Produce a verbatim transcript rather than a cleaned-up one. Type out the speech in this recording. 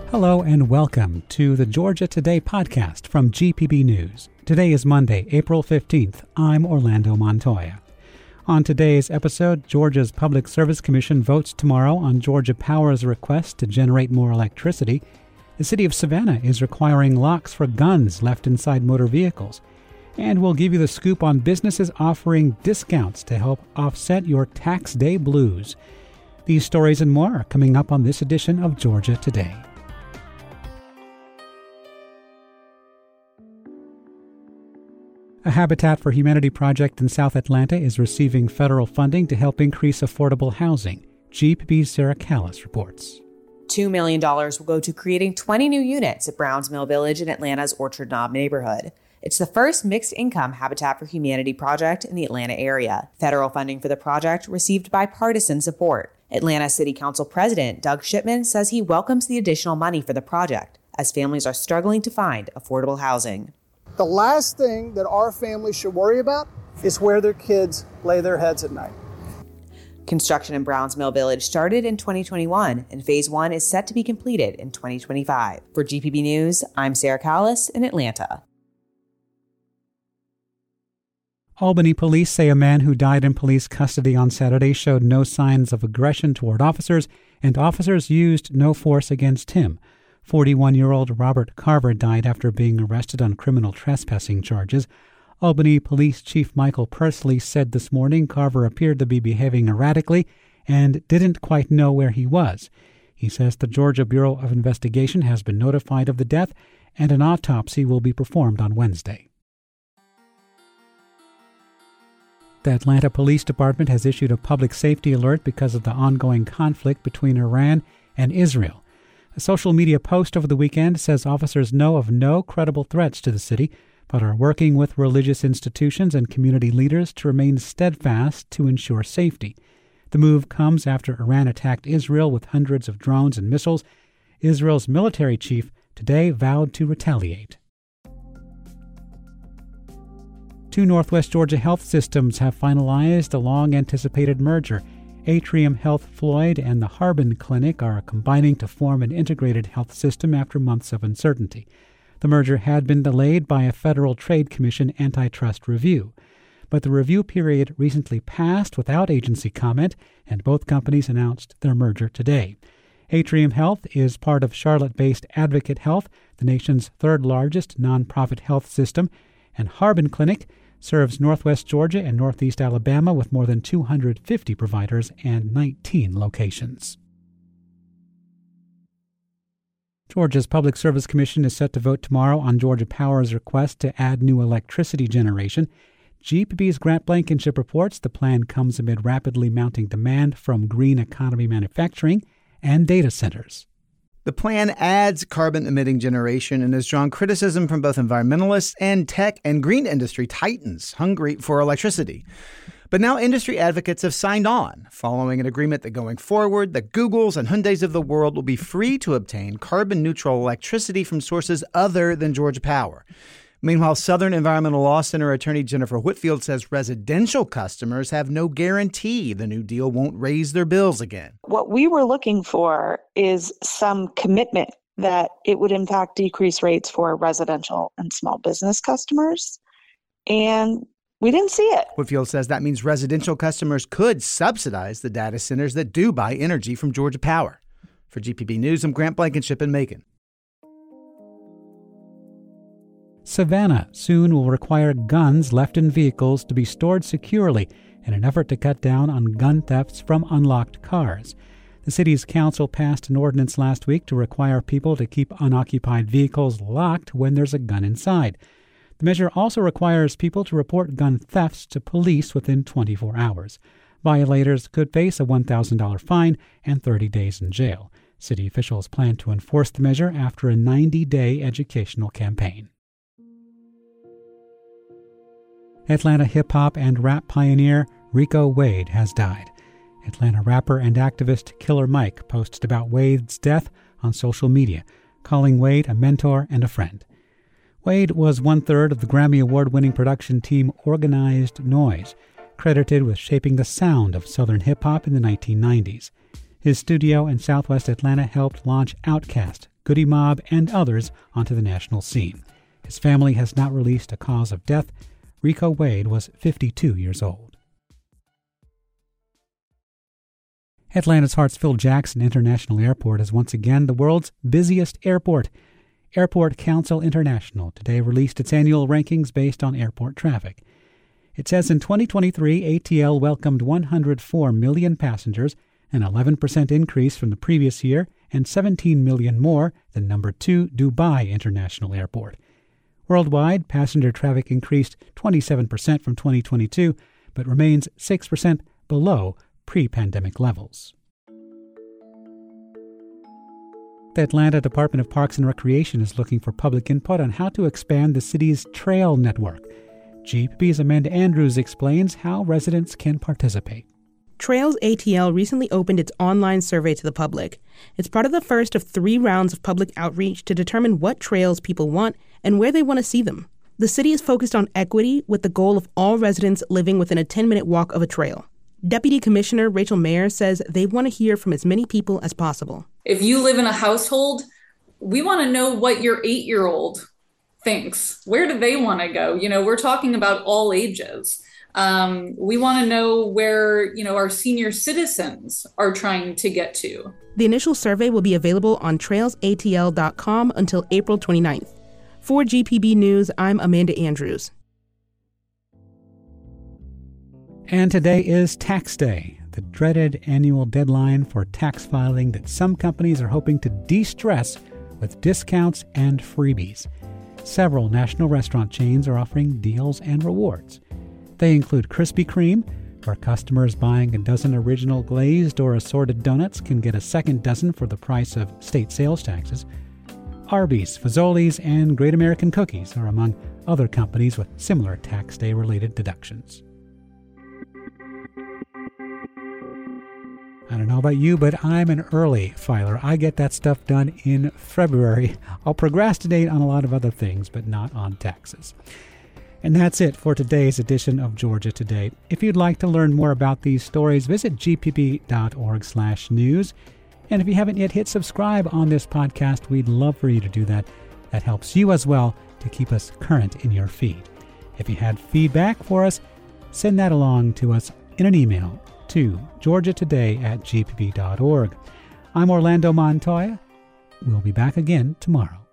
Hello and welcome to the Georgia Today podcast from G P B News. Today is Monday, April fifteenth. I'm Orlando Montoya. On today's episode, Georgia's Public Service Commission votes tomorrow on Georgia Power's request to generate more electricity. The city of Savannah is requiring locks for guns left inside motor vehicles. And we'll give you the scoop on businesses offering discounts to help offset your tax day blues. These stories and more are coming up on this edition of Georgia Today. A Habitat for Humanity project in South Atlanta is receiving federal funding to help increase affordable housing. G P B's Sarah Callis reports. two million dollars will go to creating twenty new units at Browns Mill Village in Atlanta's Orchard Knob neighborhood. It's the first mixed-income Habitat for Humanity project in the Atlanta area. Federal funding for the project received bipartisan support. Atlanta City Council President Doug Shipman says he welcomes the additional money for the project, as families are struggling to find affordable housing. The last thing that our families should worry about is where their kids lay their heads at night. Construction in Browns Mill Village started in twenty twenty-one, and Phase one is set to be completed in twenty twenty-five. For G P B News, I'm Sarah Callis in Atlanta. Albany police say a man who died in police custody on Saturday showed no signs of aggression toward officers, and officers used no force against him. forty-one-year-old Robert Carver died after being arrested on criminal trespassing charges. Albany Police Chief Michael Pursley said this morning Carver appeared to be behaving erratically and didn't quite know where he was. He says the Georgia Bureau of Investigation has been notified of the death, and an autopsy will be performed on Wednesday. The Atlanta Police Department has issued a public safety alert because of the ongoing conflict between Iran and Israel. A social media post over the weekend says officers know of no credible threats to the city, but are working with religious institutions and community leaders to remain steadfast to ensure safety. The move comes after Iran attacked Israel with hundreds of drones and missiles. Israel's military chief today vowed to retaliate. Two Northwest Georgia health systems have finalized a long-anticipated merger. Atrium Health Floyd and the Harbin Clinic are combining to form an integrated health system after months of uncertainty. The merger had been delayed by a Federal Trade Commission antitrust review. But the review period recently passed without agency comment, and both companies announced their merger today. Atrium Health is part of Charlotte-based Advocate Health, the nation's third-largest nonprofit health system, and Harbin Clinic serves Northwest Georgia and Northeast Alabama with more than two hundred fifty providers and nineteen locations. Georgia's Public Service Commission is set to vote tomorrow on Georgia Power's request to add new electricity generation. G P B's Grant Blankenship reports the plan comes amid rapidly mounting demand from green economy manufacturing and data centers. The plan adds carbon-emitting generation and has drawn criticism from both environmentalists and tech and green industry titans hungry for electricity. But now industry advocates have signed on, following an agreement that going forward, the Googles and Hyundais of the world will be free to obtain carbon-neutral electricity from sources other than Georgia Power. Meanwhile, Southern Environmental Law Center attorney Jennifer Whitfield says residential customers have no guarantee the new deal won't raise their bills again. What we were looking for is some commitment that it would in fact decrease rates for residential and small business customers, and we didn't see it. Whitfield says that means residential customers could subsidize the data centers that do buy energy from Georgia Power. For G P B News, I'm Grant Blankenship in Macon. Savannah soon will require guns left in vehicles to be stored securely in an effort to cut down on gun thefts from unlocked cars. The city's council passed an ordinance last week to require people to keep unoccupied vehicles locked when there's a gun inside. The measure also requires people to report gun thefts to police within twenty-four hours. Violators could face a one thousand dollars fine and thirty days in jail. City officials plan to enforce the measure after a ninety-day educational campaign. Atlanta hip-hop and rap pioneer Rico Wade has died. Atlanta rapper and activist Killer Mike posted about Wade's death on social media, calling Wade a mentor and a friend. Wade was one-third of the Grammy Award-winning production team Organized Noise, credited with shaping the sound of Southern hip-hop in the nineteen nineties. His studio in southwest Atlanta helped launch Outkast, Goody Mob, and others onto the national scene. His family has not released a cause of death. Rico Wade was fifty-two years old. Atlanta's Hartsfield-Jackson International Airport is once again the world's busiest airport. Airport Council International today released its annual rankings based on airport traffic. It says in twenty twenty-three, A T L welcomed one hundred four million passengers, an eleven percent increase from the previous year, and seventeen million more than number two Dubai International Airport. Worldwide, passenger traffic increased twenty-seven percent from twenty twenty-two, but remains six percent below pre-pandemic levels. The Atlanta Department of Parks and Recreation is looking for public input on how to expand the city's trail network. G P B's Amanda Andrews explains how residents can participate. Trails A T L recently opened its online survey to the public. It's part of the first of three rounds of public outreach to determine what trails people want and where they want to see them. The city is focused on equity with the goal of all residents living within a ten-minute walk of a trail. Deputy Commissioner Rachel Mayer says they want to hear from as many people as possible. If you live in a household, we want to know what your eight-year-old thinks. Where do they want to go? You know, we're talking about all ages. Um, we want to know where, you know, our senior citizens are trying to get to. The initial survey will be available on trails A T L dot com until April twenty-ninth. For G P B News, I'm Amanda Andrews. And today is Tax Day, the dreaded annual deadline for tax filing that some companies are hoping to de-stress with discounts and freebies. Several national restaurant chains are offering deals and rewards. They include Krispy Kreme, where customers buying a dozen original glazed or assorted donuts can get a second dozen for the price of state sales taxes. Arby's, Fazoli's, and Great American Cookies are among other companies with similar Tax Day-related deductions. I don't know about you, but I'm an early filer. I get that stuff done in February. I'll procrastinate on a lot of other things, but not on taxes. And that's it for today's edition of Georgia Today. If you'd like to learn more about these stories, visit g p b dot org slash news. And if you haven't yet hit subscribe on this podcast, we'd love for you to do that. That helps you as well to keep us current in your feed. If you had feedback for us, send that along to us in an email to georgia today at g p b dot org. I'm Orlando Montoya. We'll be back again tomorrow.